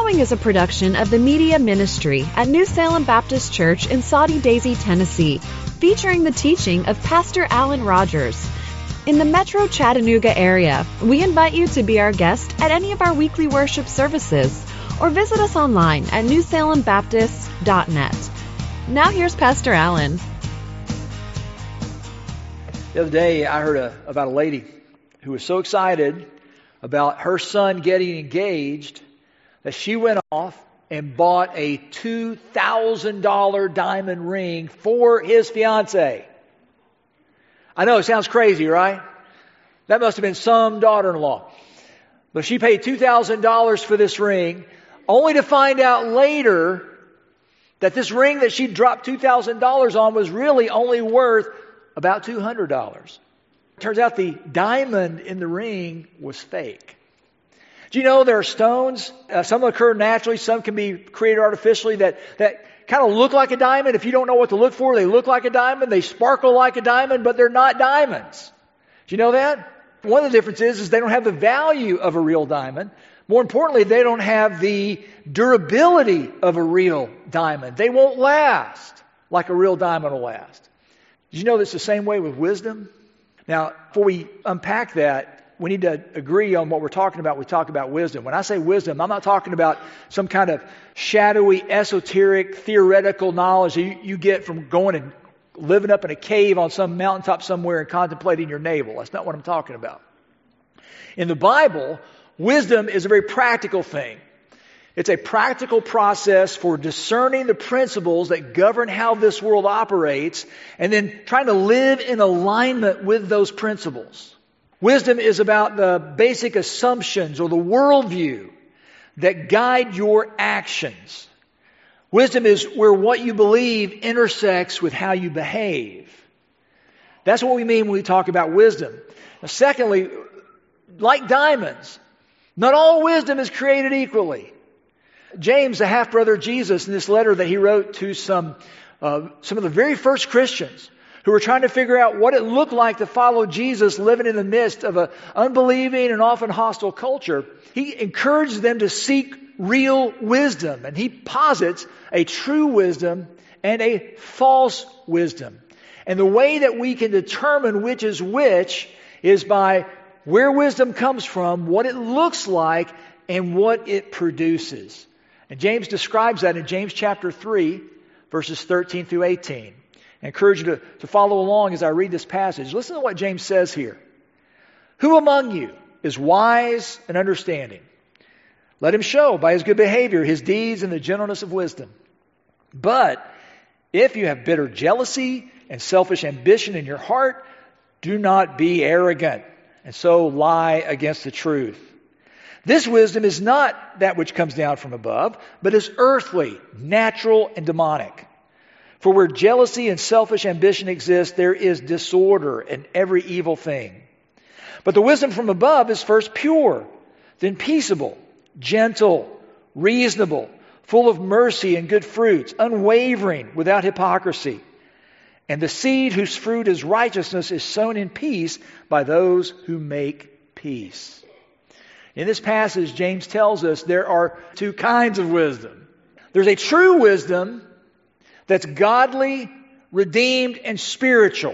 following is a production of the Media Ministry at New Salem Baptist Church in Soddy Daisy, Tennessee, featuring the teaching of Pastor Alan Rogers. In the Metro Chattanooga area, we invite you to be our guest at any of our weekly worship services or visit us online at newsalembaptist.net. Now here's Pastor Alan. The other day, I heard about a lady who was so excited about her son getting engaged that she went off and bought a $2,000 diamond ring for his fiancée. I know it sounds crazy, right? That must have been some daughter-in-law. But she paid $2,000 for this ring, only to find out later that this ring that she dropped $2,000 on was really only worth about $200. Turns out the diamond in the ring was fake. Do you know there are stones, some occur naturally, some can be created artificially that kind of look like a diamond. If you don't know what to look for, they look like a diamond, they sparkle like a diamond, but they're not diamonds. Do you know that? One of the differences is they don't have the value of a real diamond. More importantly, they don't have the durability of a real diamond. They won't last like a real diamond will last. Did you know that's the same way with wisdom? Now, before we unpack that, we need to agree on what we're talking about. We talk about wisdom. When I say wisdom, I'm not talking about some kind of shadowy, esoteric, theoretical knowledge that you get from going and living up in a cave on some mountaintop somewhere and contemplating your navel. That's not what I'm talking about. In the Bible, wisdom is a very practical thing. It's a practical process for discerning the principles that govern how this world operates and then trying to live in alignment with those principles. Wisdom is about the basic assumptions or the worldview that guide your actions. Wisdom is where what you believe intersects with how you behave. That's what we mean when we talk about wisdom. Now, secondly, like diamonds, not all wisdom is created equally. James, the half-brother of Jesus, in this letter that he wrote to some of the very first Christians who were trying to figure out what it looked like to follow Jesus living in the midst of an unbelieving and often hostile culture, he encouraged them to seek real wisdom. And he posits a true wisdom and a false wisdom. And the way that we can determine which is which is by where wisdom comes from, what it looks like, and what it produces. And James describes that in James chapter 3, verses 13 through 18. I encourage you to follow along as I read this passage. Listen to what James says here. Who among you is wise and understanding? Let him show by his good behavior his deeds and the gentleness of wisdom. But if you have bitter jealousy and selfish ambition in your heart, do not be arrogant and so lie against the truth. This wisdom is not that which comes down from above, but is earthly, natural, and demonic. For where jealousy and selfish ambition exist, there is disorder and every evil thing. But the wisdom from above is first pure, then peaceable, gentle, reasonable, full of mercy and good fruits, unwavering, without hypocrisy. And the seed whose fruit is righteousness is sown in peace by those who make peace. In this passage, James tells us there are two kinds of wisdom. There's a true wisdom that's godly, redeemed, and spiritual.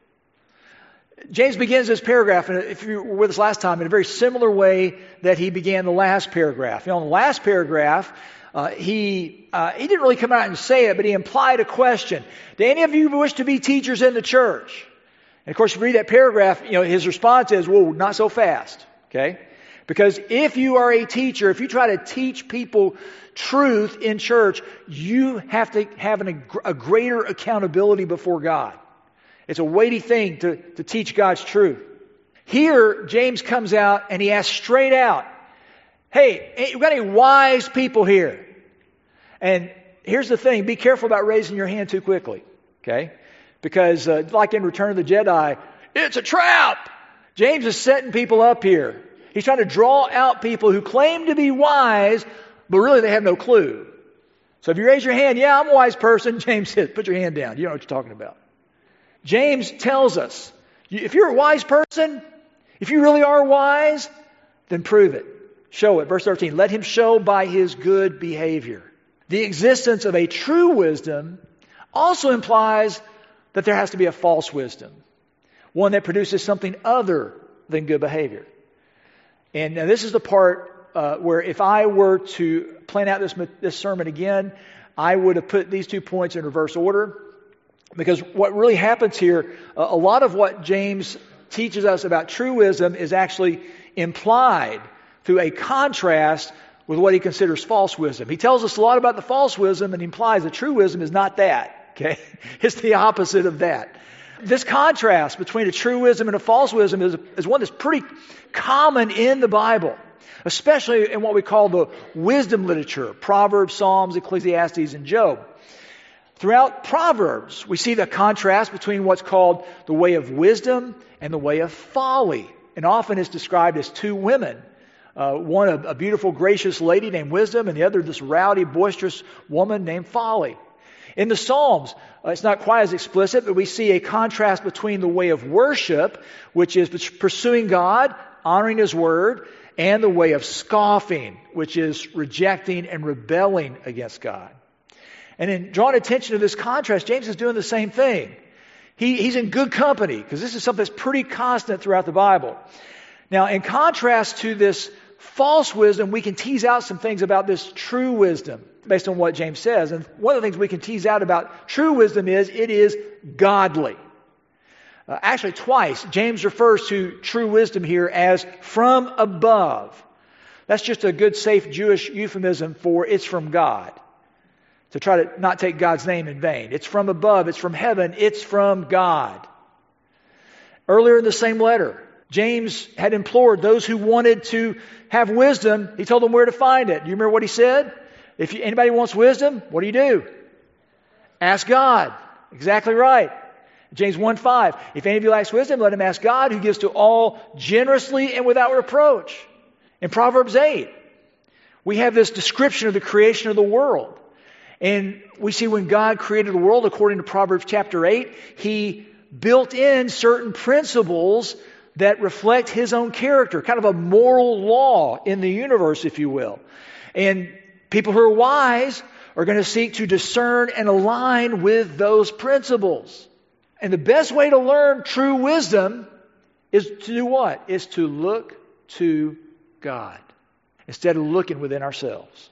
James begins this paragraph, and if you were with us last time, in a very similar way that he began the last paragraph. You know, in the last paragraph, he didn't really come out and say it, but he implied a question. Do any of you wish to be teachers in the church? And of course, if you read that paragraph, you know, his response is, well, not so fast. Okay? Because if you are a teacher, if you try to teach people truth in church, you have to have a greater accountability before God. It's a weighty thing to teach God's truth. Here, James comes out and he asks straight out, hey, we've got any wise people here? And here's the thing, be careful about raising your hand too quickly. Okay? Because like in Return of the Jedi, it's a trap! James is setting people up here. He's trying to draw out people who claim to be wise, but really they have no clue. So if you raise your hand, yeah, I'm a wise person, James says, put your hand down. You know what you're talking about. James tells us, if you're a wise person, if you really are wise, then prove it. Show it. Verse 13. Let him show by his good behavior. The existence of a true wisdom also implies that there has to be a false wisdom. One that produces something other than good behavior. And now this is the part where if I were to plan out this sermon again, I would have put these 2 points in reverse order. Because what really happens here, a lot of what James teaches us about true wisdom is actually implied through a contrast with what he considers false wisdom. He tells us a lot about the false wisdom and he implies that true wisdom is not that. Okay? It's the opposite of that. This contrast between a true wisdom and a false wisdom is one that's pretty common in the Bible, especially in what we call the wisdom literature, Proverbs, Psalms, Ecclesiastes, and Job. Throughout Proverbs, we see the contrast between what's called the way of wisdom and the way of folly. And often it's described as two women. One, a beautiful, gracious lady named Wisdom, and the other, this rowdy, boisterous woman named Folly. In the Psalms, it's not quite as explicit, but we see a contrast between the way of worship, which is pursuing God, honoring His Word, and the way of scoffing, which is rejecting and rebelling against God. And in drawing attention to this contrast, James is doing the same thing. He's in good company, because this is something that's pretty constant throughout the Bible. Now, in contrast to this false wisdom, we can tease out some things about this true wisdom based on what James says. And one of the things we can tease out about true wisdom is it is godly. Actually, twice, James refers to true wisdom here as from above. That's just a good, safe Jewish euphemism for it's from God. To try to not take God's name in vain. It's from above. It's from heaven. It's from God. Earlier in the same letter, James had implored those who wanted to have wisdom. He told them where to find it. Do you remember what he said? If anybody wants wisdom, what do? Ask God. Exactly right. James 1:5. If any of you lacks wisdom, let him ask God, who gives to all generously and without reproach. In Proverbs 8, we have this description of the creation of the world. And we see when God created the world, according to Proverbs chapter 8, He built in certain principles that reflect His own character, kind of a moral law in the universe, if you will. And people who are wise are going to seek to discern and align with those principles. And the best way to learn true wisdom is to do what? Is to look to God instead of looking within ourselves.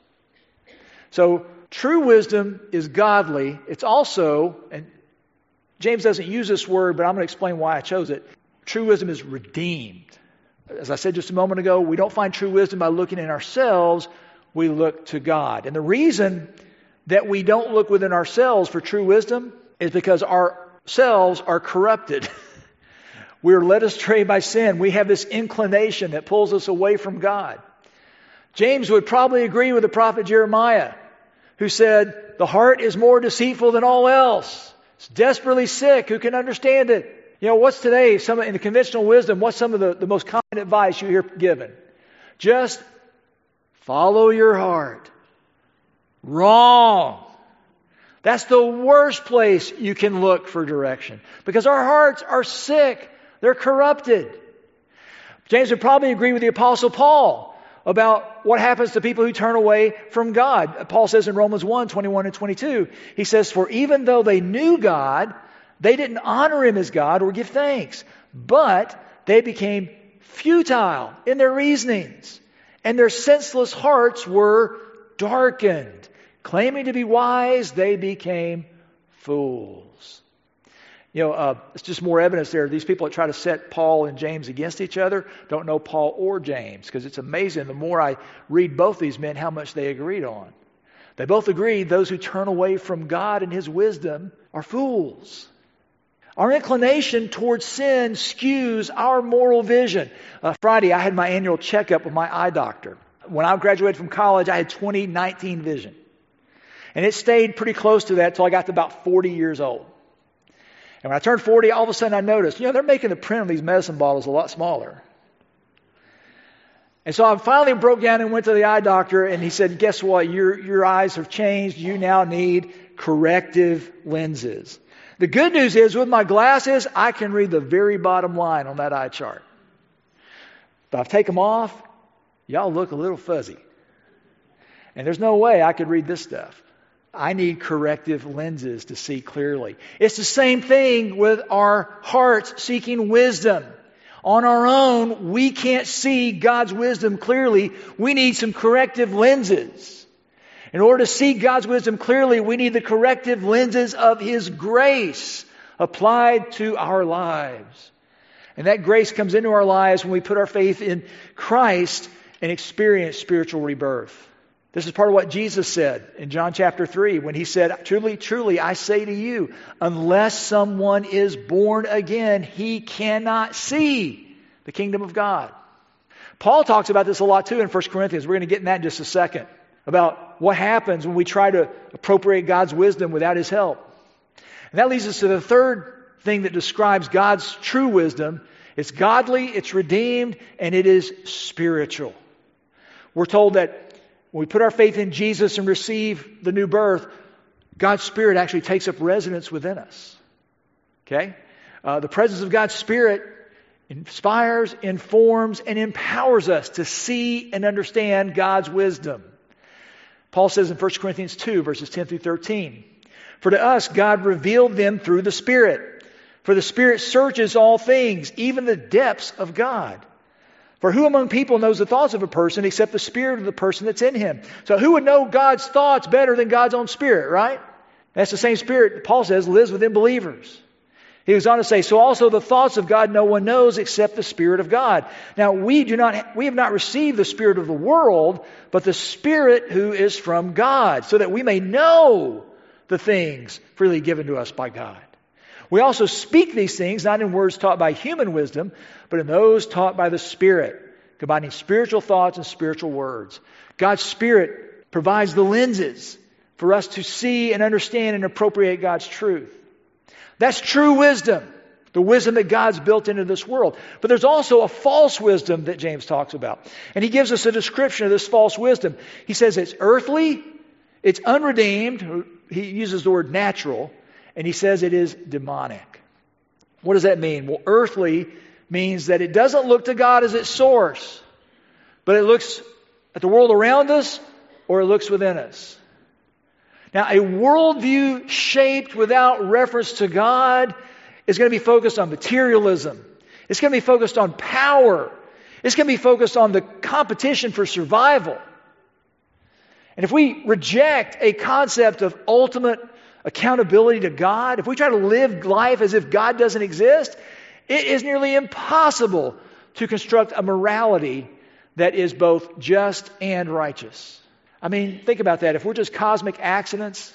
So, true wisdom is godly. It's also, and James doesn't use this word, but I'm going to explain why I chose it. True wisdom is redeemed. As I said just a moment ago, we don't find true wisdom by looking in ourselves. We look to God. And the reason that we don't look within ourselves for true wisdom is because ourselves are corrupted. We are led astray by sin. We have this inclination that pulls us away from God. James would probably agree with the prophet Jeremiah, who said, the heart is more deceitful than all else. It's desperately sick. Who can understand it? You know, what's today, in the conventional wisdom, what's some of the most common advice you hear given? Just follow your heart. Wrong. That's the worst place you can look for direction. Because our hearts are sick. They're corrupted. James would probably agree with the Apostle Paul about what happens to people who turn away from God. Paul says in Romans 1:21 and 22, he says, for even though they knew God, they didn't honor Him as God or give thanks, but they became futile in their reasonings, and their senseless hearts were darkened. Claiming to be wise, they became fools. You know, it's just more evidence there. These people that try to set Paul and James against each other don't know Paul or James, because it's amazing the more I read both these men how much they agreed on. They both agreed those who turn away from God and His wisdom are fools. Our inclination towards sin skews our moral vision. Friday, I had my annual checkup with my eye doctor. When I graduated from college, I had 20/19 vision. And it stayed pretty close to that until I got to about 40 years old. And when I turned 40, all of a sudden I noticed, they're making the print on these medicine bottles a lot smaller. And so I finally broke down and went to the eye doctor, and he said, guess what? Your eyes have changed. You now need corrective lenses. The good news is, with my glasses, I can read the very bottom line on that eye chart. But I take them off, Y'all look a little fuzzy. And there's no way I could read this stuff. I need corrective lenses to see clearly. It's the same thing with our hearts seeking wisdom. On our own, we can't see God's wisdom clearly. We need some corrective lenses. In order to see God's wisdom clearly, we need the corrective lenses of His grace applied to our lives. And that grace comes into our lives when we put our faith in Christ and experience spiritual rebirth. This is part of what Jesus said in John chapter 3 when He said, "Truly, truly, I say to you, unless someone is born again, he cannot see the kingdom of God." Paul talks about this a lot too in 1 Corinthians. We're going to get in that in just a second, about what happens when we try to appropriate God's wisdom without His help. And that leads us to the third thing that describes God's true wisdom. It's godly, it's redeemed, and it is spiritual. We're told that when we put our faith in Jesus and receive the new birth, God's Spirit actually takes up residence within us. Okay? The presence of God's Spirit inspires, informs, and empowers us to see and understand God's wisdom. Paul says in 1 Corinthians 2, verses 10 through 13, "For to us God revealed them through the Spirit. For the Spirit searches all things, even the depths of God. For who among people knows the thoughts of a person except the spirit of the person that's in him?" So who would know God's thoughts better than God's own Spirit, right? That's the same Spirit, Paul says, lives within believers. He goes on to say, "So also the thoughts of God no one knows except the Spirit of God. Now we have not received the spirit of the world, but the Spirit who is from God, so that we may know the things freely given to us by God. We also speak these things, not in words taught by human wisdom, but in those taught by the Spirit, combining spiritual thoughts and spiritual words." God's Spirit provides the lenses for us to see and understand and appropriate God's truth. That's true wisdom, the wisdom that God's built into this world. But there's also a false wisdom that James talks about. And he gives us a description of this false wisdom. He says it's earthly, it's unredeemed, he uses the word natural, and he says it is demonic. What does that mean? Well, earthly means that it doesn't look to God as its source, but it looks at the world around us or it looks within us. Now, a worldview shaped without reference to God is going to be focused on materialism. It's going to be focused on power. It's going to be focused on the competition for survival. And if we reject a concept of ultimate accountability to God, if we try to live life as if God doesn't exist, it is nearly impossible to construct a morality that is both just and righteous. I mean, think about that. If we're just cosmic accidents,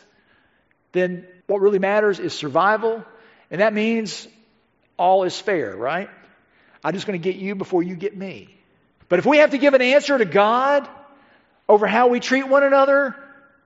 then what really matters is survival, and that means all is fair, right? I'm just going to get you before you get me. But if we have to give an answer to God over how we treat one another,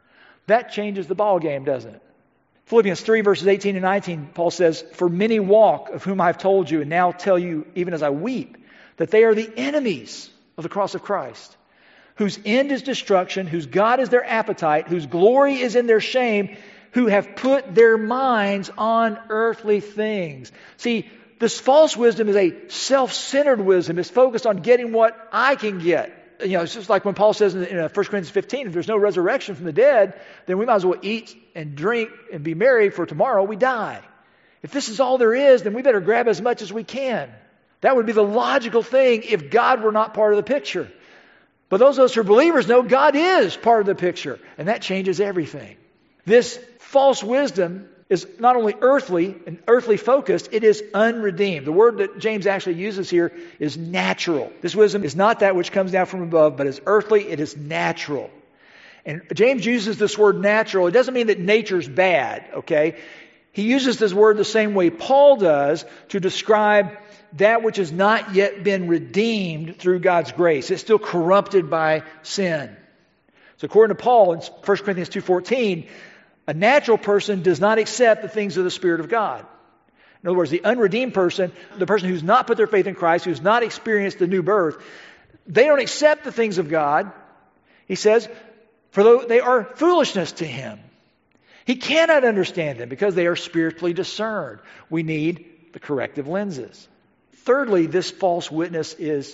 that changes the ball game, doesn't it? Philippians 3 verses 18 and 19, Paul says, "For many walk, of whom I have told you, and now tell you even as I weep, that they are the enemies of the cross of Christ, whose end is destruction, whose God is their appetite, whose glory is in their shame, who have put their minds on earthly things." See, this false wisdom is a self-centered wisdom. It's focused on getting what I can get. You know, it's just like when Paul says in 1 Corinthians 15, if there's no resurrection from the dead, then we might as well eat and drink and be merry, for tomorrow we die. If this is all there is, then we better grab as much as we can. That would be the logical thing if God were not part of the picture. But those of us who are believers know God is part of the picture, and that changes everything. This false wisdom is not only earthly and earthly focused, it is unredeemed. The word that James actually uses here is natural. This wisdom is not that which comes down from above, but is earthly, it is natural. And James uses this word natural. It doesn't mean that nature's bad, okay? He uses this word the same way Paul does to describe that which has not yet been redeemed through God's grace. It's still corrupted by sin. So according to Paul in 1 Corinthians 2:14, a natural person does not accept the things of the Spirit of God. In other words, the unredeemed person, the person who's not put their faith in Christ, who's not experienced the new birth, they don't accept the things of God. He says, for though they are foolishness to him. He cannot understand them because they are spiritually discerned. We need the corrective lenses. Thirdly, this false wisdom,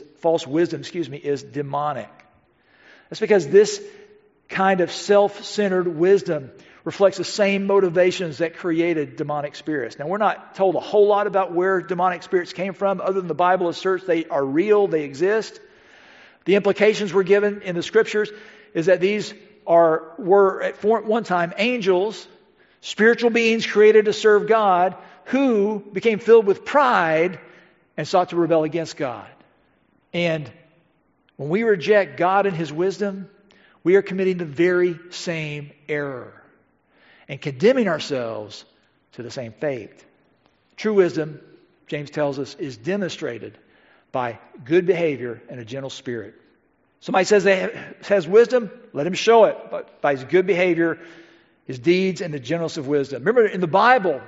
is demonic. That's because this kind of self-centered wisdom reflects the same motivations that created demonic spirits. Now, we're not told a whole lot about where demonic spirits came from, other than the Bible asserts they are real, they exist. The implications we're given in the Scriptures is that these were at one time angels, spiritual beings created to serve God, who became filled with pride and sought to rebel against God. And when we reject God and His wisdom, we are committing the very same error and condemning ourselves to the same fate. True wisdom, James tells us, is demonstrated by good behavior and a gentle spirit. Somebody says they has wisdom, let him show it by his good behavior, his deeds, and the gentleness of wisdom. Remember, in the Bible,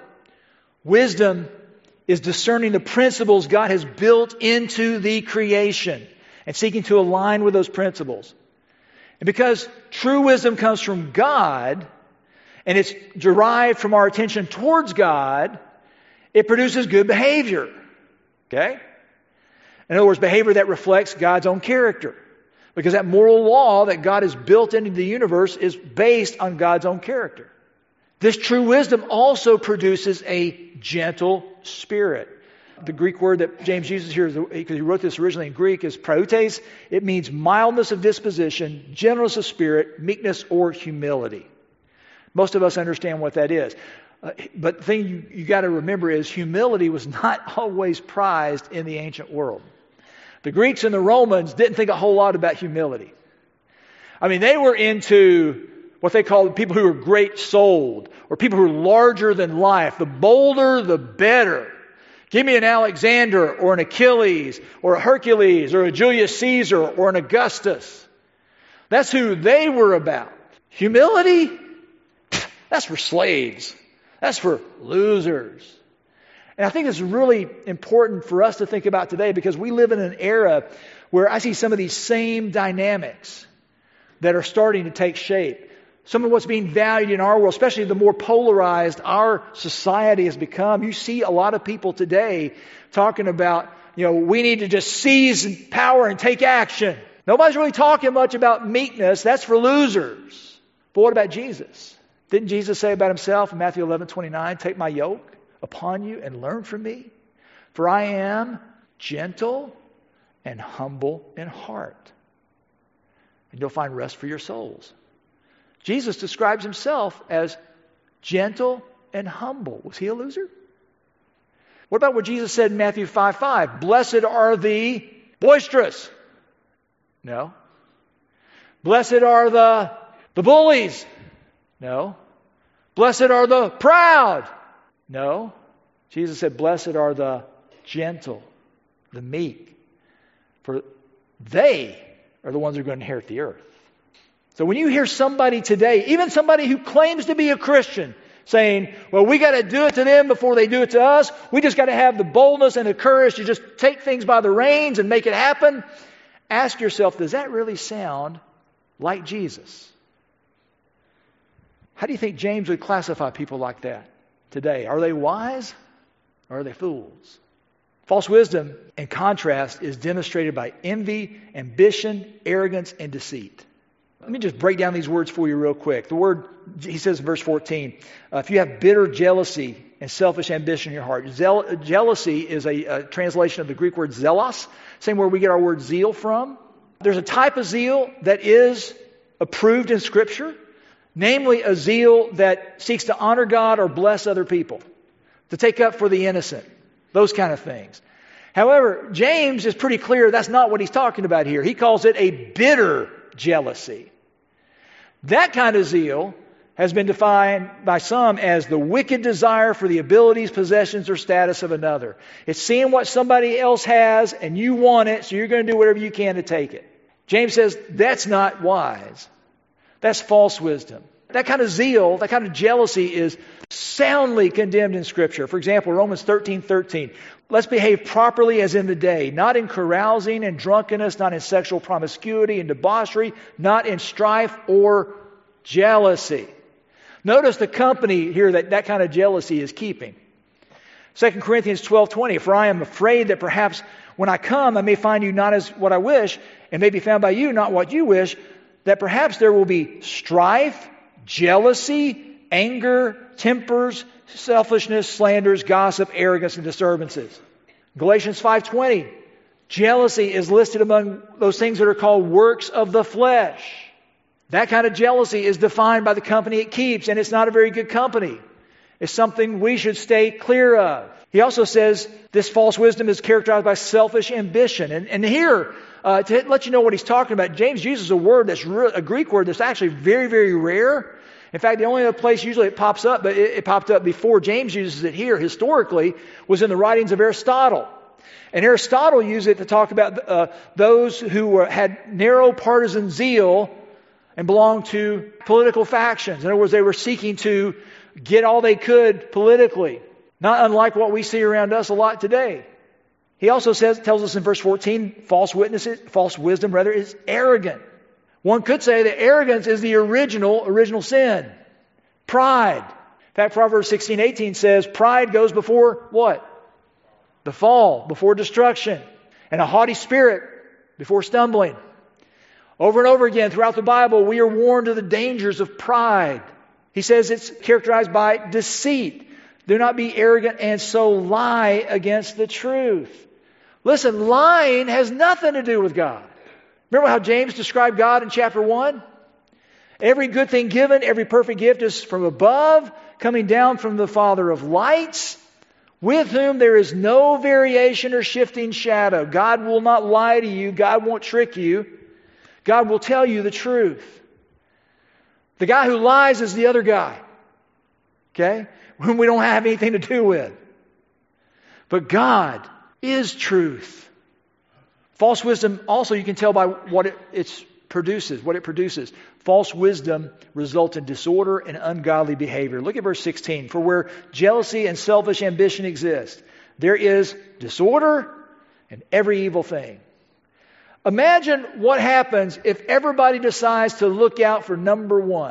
wisdom is discerning the principles God has built into the creation and seeking to align with those principles. And because true wisdom comes from God, and it's derived from our attention towards God, it produces good behavior. Okay? In other words, behavior that reflects God's own character. Because that moral law that God has built into the universe is based on God's own character. This true wisdom also produces a gentle spirit. The Greek word that James uses here, because he wrote this originally in Greek, is prautes. It means mildness of disposition, gentleness of spirit, meekness, or humility. Most of us understand what that is. But the thing you got to remember is humility was not always prized in the ancient world. The Greeks and the Romans didn't think a whole lot about humility. I mean, they were into what they called people who were great-souled, or people who were larger than life. The bolder, the better. Give me an Alexander, or an Achilles, or a Hercules, or a Julius Caesar, or an Augustus. That's who they were about. Humility? That's for slaves. That's for losers. And I think it's really important for us to think about today, because we live in an era where I see some of these same dynamics that are starting to take shape. Some of what's being valued in our world, especially the more polarized our society has become. You see a lot of people today talking about, we need to just seize power and take action. Nobody's really talking much about meekness. That's for losers. But what about Jesus? Didn't Jesus say about himself in Matthew 11:29, take my yoke upon you and learn from me? For I am gentle and humble in heart, and you'll find rest for your souls. Jesus describes himself as gentle and humble. Was he a loser? What about what Jesus said in Matthew 5:5? Blessed are the boisterous. No. Blessed are the bullies. No. Blessed are the proud. No. Jesus said, blessed are the gentle, the meek. For they are the ones who are going to inherit the earth. So when you hear somebody today, even somebody who claims to be a Christian, saying, well, we got to do it to them before they do it to us. We just got to have the boldness and the courage to just take things by the reins and make it happen. Ask yourself, does that really sound like Jesus? How do you think James would classify people like that today? Are they wise or are they fools? False wisdom, in contrast, is demonstrated by envy, ambition, arrogance, and deceit. Let me just break down these words for you real quick. The word, he says in verse 14, if you have bitter jealousy and selfish ambition in your heart. Jealousy is a translation of the Greek word zelos, same where we get our word zeal from. There's a type of zeal that is approved in Scripture, namely a zeal that seeks to honor God or bless other people, to take up for the innocent, those kind of things. However, James is pretty clear that's not what he's talking about here. He calls it a bitter jealousy. That kind of zeal has been defined by some as the wicked desire for the abilities, possessions, or status of another. It's seeing what somebody else has and you want it, so you're going to do whatever you can to take it. James says that's not wise. That's false wisdom. That kind of zeal, that kind of jealousy is soundly condemned in Scripture. For example, Romans 13:13. Let's behave properly as in the day, not in carousing and drunkenness, not in sexual promiscuity and debauchery, not in strife or jealousy. Notice the company here that kind of jealousy is keeping. 2 Corinthians 12:20, for I am afraid that perhaps when I come, I may find you not as what I wish, and may be found by you not what you wish, that perhaps there will be strife, jealousy, anger, tempers, selfishness, slanders, gossip, arrogance, and disturbances. Galatians 5:20, jealousy is listed among those things that are called works of the flesh. That kind of jealousy is defined by the company it keeps, and it's not a very good company. It's something we should stay clear of. He also says this false wisdom is characterized by selfish ambition. And here, to let you know what he's talking about, James uses a word that's a Greek word that's actually very, very rare. In fact, the only other place usually it pops up, but it popped up before James uses it here historically, was in the writings of Aristotle. And Aristotle used it to talk about those who had narrow partisan zeal and belonged to political factions. In other words, they were seeking to get all they could politically. Not unlike what we see around us a lot today. He also tells us in verse 14, false wisdom is arrogant. One could say that arrogance is the original sin. Pride. In fact, Proverbs 16:18 says, pride goes before what? The fall, before destruction. And a haughty spirit before stumbling. Over and over again throughout the Bible, we are warned of the dangers of pride. He says it's characterized by deceit. Do not be arrogant and so lie against the truth. Listen, lying has nothing to do with God. Remember how James described God in chapter 1? Every good thing given, every perfect gift is from above, coming down from the Father of lights, with whom there is no variation or shifting shadow. God will not lie to you. God won't trick you. God will tell you the truth. The guy who lies is the other guy. Okay? Whom we don't have anything to do with. But God is truth. False wisdom also you can tell by what it produces. False wisdom results in disorder and ungodly behavior. Look at verse 16. For where jealousy and selfish ambition exist, there is disorder and every evil thing. Imagine what happens if everybody decides to look out for number one.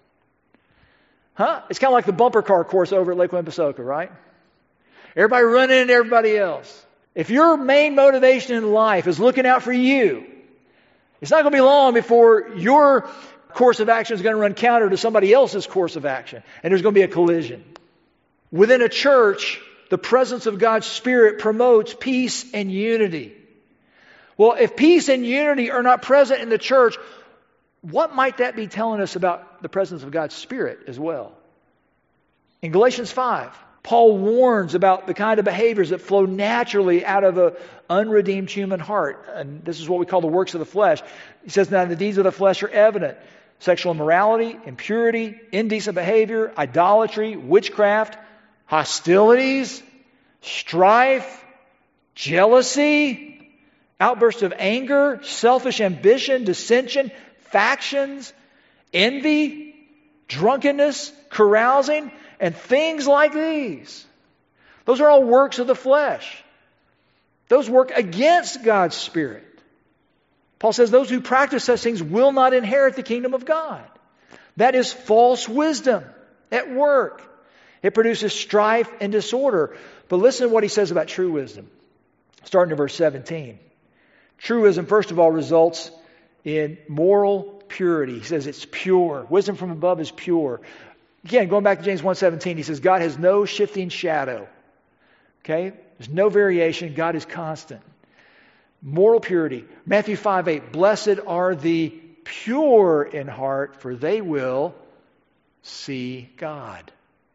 It's kind of like the bumper car course over at Lake Winnepesaukah, right? Everybody running into everybody else. If your main motivation in life is looking out for you, it's not going to be long before your course of action is going to run counter to somebody else's course of action. And there's going to be a collision. Within a church, the presence of God's Spirit promotes peace and unity. Well, if peace and unity are not present in the church, what might that be telling us about the presence of God's Spirit as well? In Galatians 5, Paul warns about the kind of behaviors that flow naturally out of an unredeemed human heart. And this is what we call the works of the flesh. He says, now the deeds of the flesh are evident. Sexual immorality, impurity, indecent behavior, idolatry, witchcraft, hostilities, strife, jealousy, outbursts of anger, selfish ambition, dissension, factions, envy, drunkenness, carousing, and things like these. Those are all works of the flesh. Those work against God's Spirit. Paul says those who practice such things will not inherit the kingdom of God. That is false wisdom at work. It produces strife and disorder. But listen to what he says about true wisdom. Starting in verse 17. True wisdom, first of all, results in moral purity. He says it's pure. Wisdom from above is pure. Again, going back to James 1:17, he says God has no shifting shadow. Okay? There's no variation. God is constant. Moral purity. Matthew 5:8, blessed are the pure in heart, for they will see God.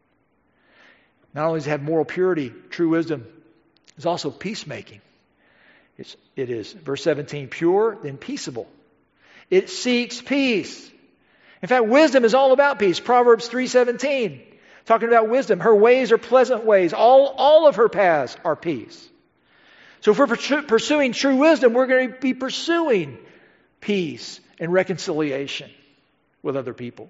Not only does it have moral purity, true wisdom is also peacemaking. It is, verse 17, pure, then peaceable. It seeks peace. In fact, wisdom is all about peace. Proverbs 3:17, talking about wisdom. Her ways are pleasant ways. All of her paths are peace. So if we're pursuing true wisdom, we're going to be pursuing peace and reconciliation with other people.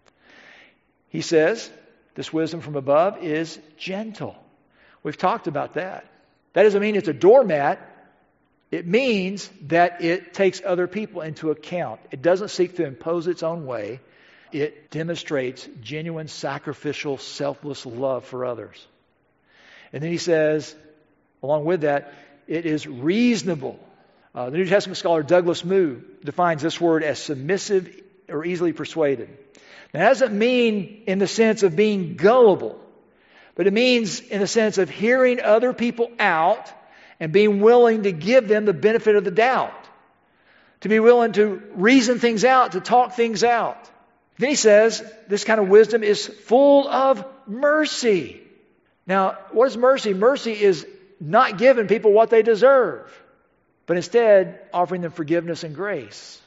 He says, this wisdom from above is gentle. We've talked about that. That doesn't mean it's a doormat. It means that it takes other people into account. It doesn't seek to impose its own way. It demonstrates genuine, sacrificial, selfless love for others. And then he says, along with that, it is reasonable. The New Testament scholar Douglas Moo defines this word as submissive or easily persuaded. Now, that doesn't mean in the sense of being gullible, but it means in the sense of hearing other people out and being willing to give them the benefit of the doubt, to be willing to reason things out, to talk things out. Then he says this kind of wisdom is full of mercy. Now, what is mercy? Mercy is not giving people what they deserve, but instead offering them forgiveness and grace.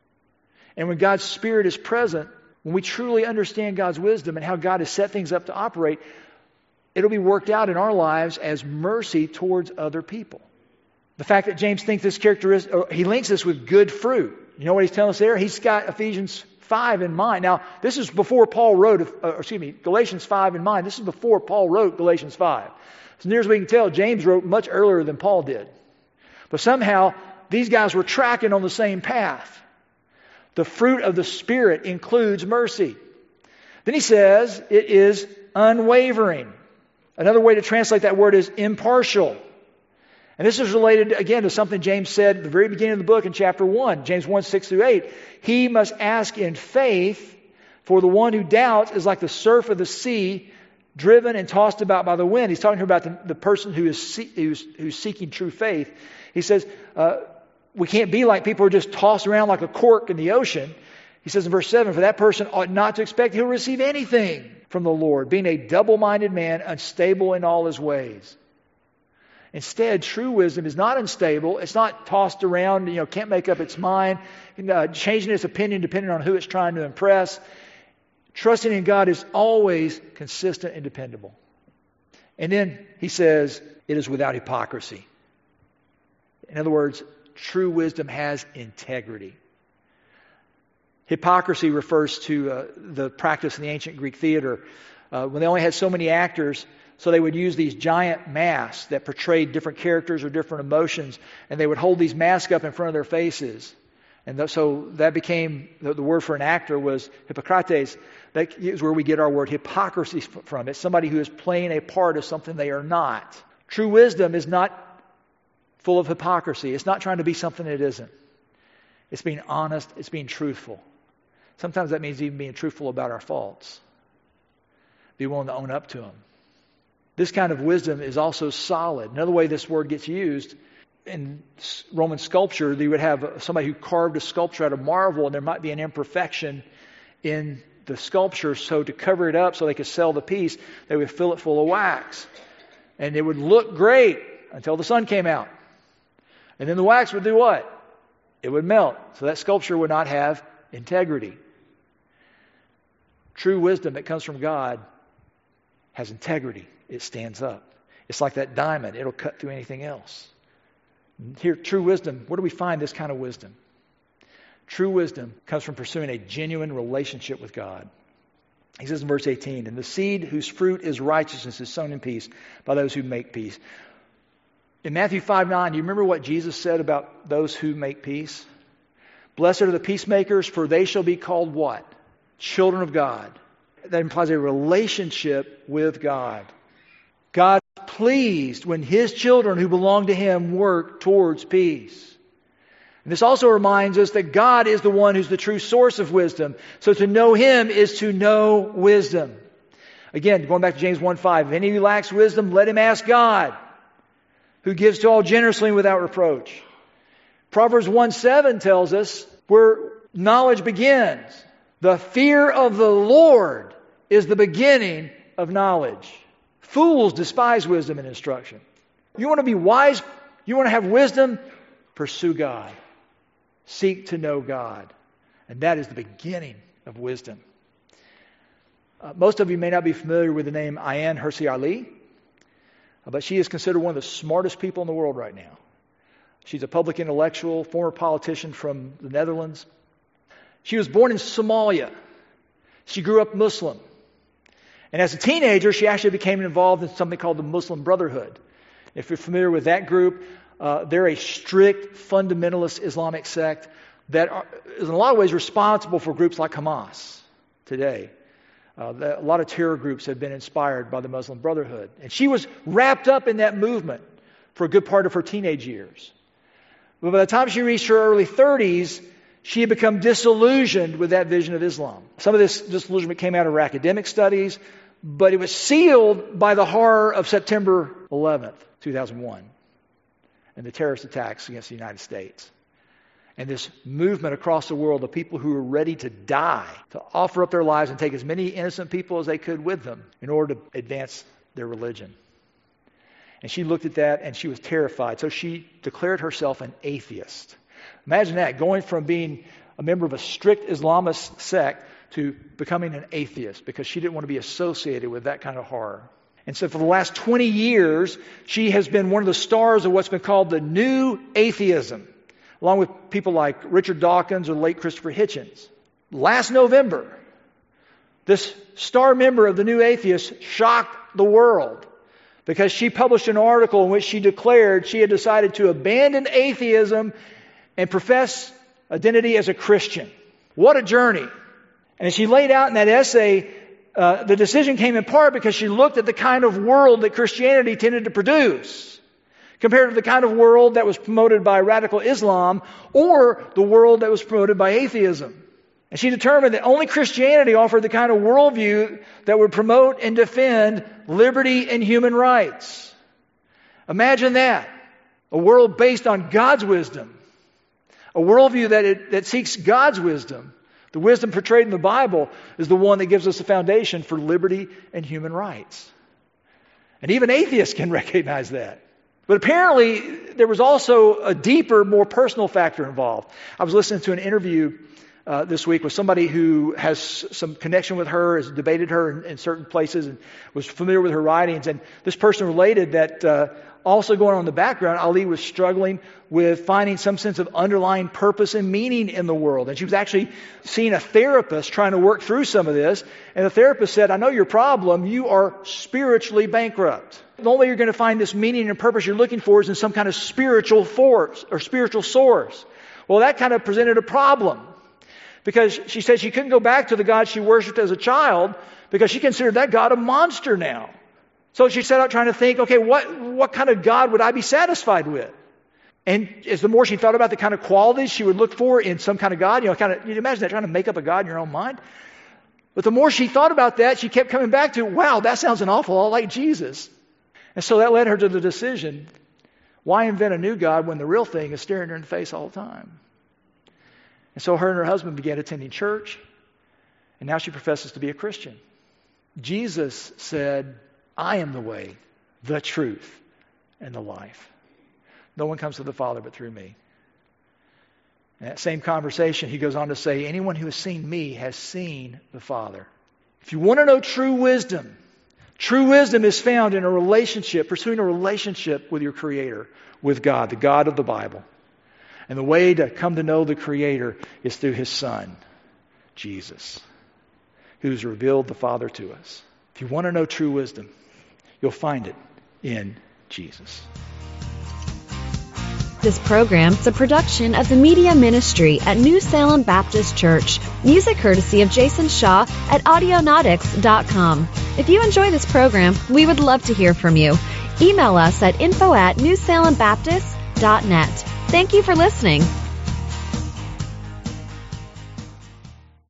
And when God's Spirit is present, when we truly understand God's wisdom and how God has set things up to operate, it'll be worked out in our lives as mercy towards other people. The fact that James thinks this characteristic, he links this with good fruit. You know what he's telling us there? He's got Ephesians 5 in mind. Now, this is before Paul wrote, Galatians 5 in mind. This is before Paul wrote Galatians 5. As near as we can tell, James wrote much earlier than Paul did. But somehow, these guys were tracking on the same path. The fruit of the Spirit includes mercy. Then he says it is unwavering. Another way to translate that word is impartial. And this is related, again, to something James said at the very beginning of the book in chapter 1, James 1, 6 through 8. He must ask in faith, for the one who doubts is like the surf of the sea, driven and tossed about by the wind. He's talking about the person who's seeking true faith. He says, we can't be like people who are just tossed around like a cork in the ocean. He says in verse 7, for that person ought not to expect he'll receive anything from the Lord, being a double-minded man, unstable in all his ways. Instead, true wisdom is not unstable. It's not tossed around, can't make up its mind, changing its opinion depending on who it's trying to impress. Trusting in God is always consistent and dependable. And then he says, it is without hypocrisy. In other words, true wisdom has integrity. Hypocrisy refers to the practice in the ancient Greek theater. When they only had so many actors, so they would use these giant masks that portrayed different characters or different emotions, and they would hold these masks up in front of their faces. And so that became, the word for an actor was Hippocrates. That is where we get our word hypocrisy from. It's somebody who is playing a part of something they are not. True wisdom is not full of hypocrisy. It's not trying to be something it isn't. It's being honest. It's being truthful. Sometimes that means even being truthful about our faults. Be willing to own up to them. This kind of wisdom is also solid. Another way this word gets used, in Roman sculpture, they would have somebody who carved a sculpture out of marble, and there might be an imperfection in the sculpture, so to cover it up so they could sell the piece, they would fill it full of wax. And it would look great until the sun came out. And then the wax would do what? It would melt. So that sculpture would not have integrity. True wisdom that comes from God has integrity. It stands up. It's like that diamond. It'll cut through anything else. Here, true wisdom, where do we find this kind of wisdom? True wisdom comes from pursuing a genuine relationship with God. He says in verse 18, and the seed whose fruit is righteousness is sown in peace by those who make peace. In Matthew 5:9, do you remember what Jesus said about those who make peace? Blessed are the peacemakers, for they shall be called what? Children of God. That implies a relationship with God. God's pleased when His children who belong to Him work towards peace. And this also reminds us that God is the one who's the true source of wisdom. So to know Him is to know wisdom. Again, going back to James 1:5, if any of you lacks wisdom, let him ask God, who gives to all generously and without reproach. Proverbs 1:7 tells us where knowledge begins. The fear of the Lord is the beginning of knowledge. Fools despise wisdom and instruction. You want to be wise? You want to have wisdom? Pursue God. Seek to know God. And that is the beginning of wisdom. Most of you may not be familiar with the name Ayaan Hirsi Ali, but she is considered one of the smartest people in the world right now. She's a public intellectual, former politician from the Netherlands. She was born in Somalia. She grew up Muslim. And as a teenager, she actually became involved in something called the Muslim Brotherhood. If you're familiar with that group, they're a strict fundamentalist Islamic sect that is in a lot of ways responsible for groups like Hamas today. A lot of terror groups had been inspired by the Muslim Brotherhood. And she was wrapped up in that movement for a good part of her teenage years. But by the time she reached her early 30s, she had become disillusioned with that vision of Islam. Some of this disillusionment came out of her academic studies, but it was sealed by the horror of September 11th, 2001, and the terrorist attacks against the United States. And this movement across the world of people who were ready to die, to offer up their lives and take as many innocent people as they could with them in order to advance their religion. And she looked at that and she was terrified. So she declared herself an atheist. Imagine that, going from being a member of a strict Islamist sect to becoming an atheist because she didn't want to be associated with that kind of horror. And so for the last 20 years, she has been one of the stars of what's been called the New Atheism, along with people like Richard Dawkins or late Christopher Hitchens. Last November, this star member of the New Atheist shocked the world because she published an article in which she declared she had decided to abandon atheism and profess identity as a Christian. What a journey. And as she laid out in that essay, the decision came in part because she looked at the kind of world that Christianity tended to produce compared to the kind of world that was promoted by radical Islam or the world that was promoted by atheism. And she determined that only Christianity offered the kind of worldview that would promote and defend liberty and human rights. Imagine that. A world based on God's wisdom. A worldview that seeks God's wisdom. The wisdom portrayed in the Bible is the one that gives us the foundation for liberty and human rights. And even atheists can recognize that. But apparently, there was also a deeper, more personal factor involved. I was listening to an interview this week with somebody who has some connection with her, has debated her in certain places, and was familiar with her writings. And this person related that also going on in the background, Ali was struggling with finding some sense of underlying purpose and meaning in the world. And she was actually seeing a therapist trying to work through some of this. And the therapist said, I know your problem. You are spiritually bankrupt. The only way you're going to find this meaning and purpose you're looking for is in some kind of spiritual force or spiritual source. Well, that kind of presented a problem. Because she said she couldn't go back to the God she worshipped as a child because she considered that God a monster now. So she set out trying to think, okay, what kind of God would I be satisfied with? And as the more she thought about the kind of qualities she would look for in some kind of God, you imagine that, trying to make up a God in your own mind. But the more she thought about that, she kept coming back to, wow, that sounds an awful lot like Jesus. And so that led her to the decision, why invent a new God when the real thing is staring her in the face all the time? And so her and her husband began attending church, and now she professes to be a Christian. Jesus said, I am the way, the truth, and the life. No one comes to the Father but through me. In that same conversation, he goes on to say, anyone who has seen me has seen the Father. If you want to know true wisdom is found in a relationship, pursuing a relationship with your Creator, with God, the God of the Bible. And the way to come to know the Creator is through His Son, Jesus, who's revealed the Father to us. If you want to know true wisdom, you'll find it in Jesus. This program is a production of the Media Ministry at New Salem Baptist Church. Music courtesy of Jason Shaw at Audionautics.com. If you enjoy this program, we would love to hear from you. Email us at info@newsalembaptist.net. Thank you for listening.